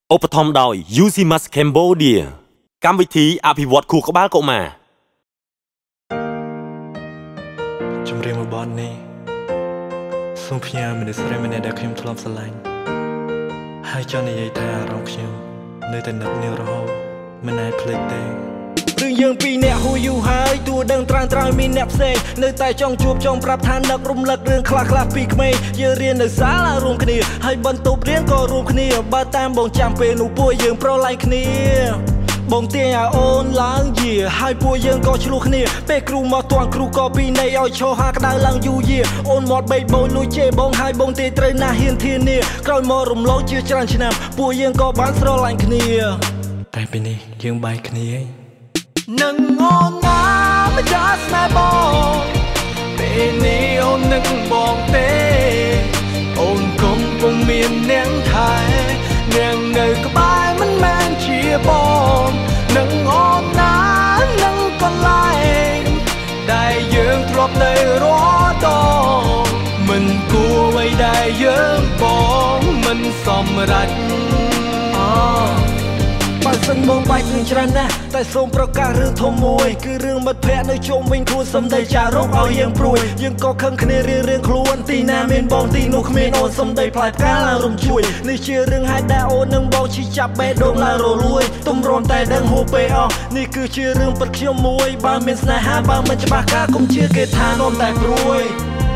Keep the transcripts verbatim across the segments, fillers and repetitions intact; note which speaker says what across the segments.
Speaker 1: ឧបត្ថម្ភដោយ Usimas Cambodia កម្មវិធីអភិវឌ្ឍខួរក្បាលកុមារ
Speaker 2: ជំរាបមកបននេះសូមផ្ញើមនុស្សស្រីម្នាក់ដែលខ្ញុំធ្លាប់ស្រឡាញ់ហើយចង់និយាយថាអារម្មណ៍ខ្ញុំនៅតែនឹកនាងរហូតមិនអាចភ្លេចទេរឿងយើងពីរនាក់ហួយយូរហើយទោះដឹងត្រាំងត្រាំងមានអ្នកផ្សេងនៅតែចង់ជួបចង់ប្រាប់ថានឹករំលឹករឿងខ្លះខ្លះពីក្មេងយើងរៀននៅសាលារួមគ្នាហើយបន្ទប់រៀនក៏រួមគ្នាបើតាមបងចាំពេលនោះពួកយើងប្រឡែងគ្នាបងទាញឲ្យអូនឡើងយាហើយពួកយើងក៏ឆ្លោះគ្នាពេលគ្រូមកទាន់គ្រូក៏ពីនៃឲ្យឈរហាក្តៅឡើងយូរយាអូនមកបេកបូនលួចជេរបងហើយបងទេត្រូវណាស់ហ៊ានធានាក្រោយមករំលងជាច្រើនឆ្នាំពួកយើងក៏បានស្រឡាញ់គ្នាតែពេលនេះយើងបែកគ្នានឹងអូនណាមិនចាស់ស្នេហ៍បងពេលនេះអូននឹងបងទេអូនកំពុងមាននាងថែនាងនៅក្បែរមិនមែនជាបងនឹងអូនណានឹងកន្លែងដែលយើងធ្លាប់នៅរាល់ដងមិនគួរអ្វីដែលយើងបងមិនសម្រេចអូបើសិនបងបែករឿងច្រើនណាស់តែសូមប្រកាសរឿងធំមួយគឺរឿងមិត្តភក្តិនៅជុំវិញខ្លួនសំដីចារកឲ្យយើងព្រួយយើងក៏ខឹងគ្នារៀងរៀងខ្លួនទីណាមានបងទីនោះគ្មានអូនសំដីផ្លែផ្កាឡើងរំជួយនេះជារឿងហេតុដែលអូននឹងបងឈីចាប់បេះដូងឡើងរលួយទំរំតែដឹងហួពេអស់នេះគឺជារឿងពិតខ្ញុំមួយបើមានស្នេហាបើមិនច្បាស់ការកុំជឿគេថានាំតែព្រួយ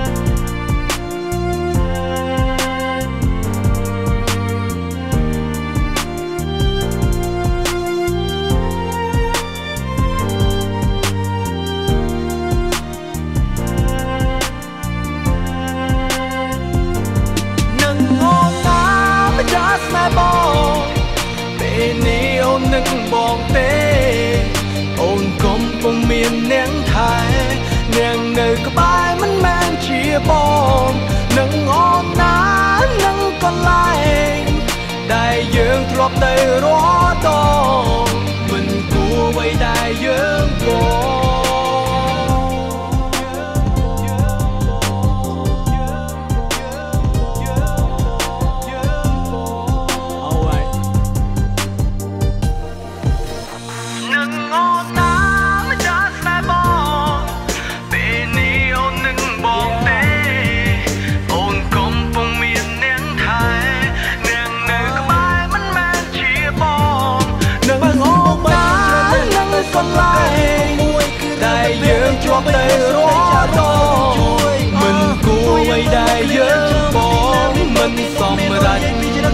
Speaker 2: បងពេលនេះអូននឹងបងទេអូនកំពុងមាននាងថែនាងនៅក្បែរមិនមែនជាបងនឹងអូនណានឹងកន្លែងដែលយើងធ្លាប់ទៅរាល់ដងមិនគួរអ្វីដែលយើងបងដែលយើងជាប់ទៅរាល់ដងមិនគួរអ្វីដែលយើងបងមិនសម្រេច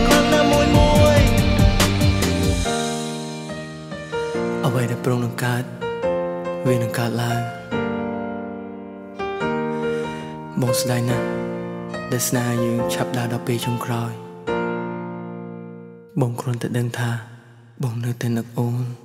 Speaker 2: អ្វីដែលប្រងនឹងកើតវានឹងកើតឡើងបងស្ដាយណាស់ដែលស្នេហ៍យើងឆាប់ដើរដល់ពេលចុងក្រោយបងគ្រាន់តែដឹងថាបងនៅតែនឹកអូន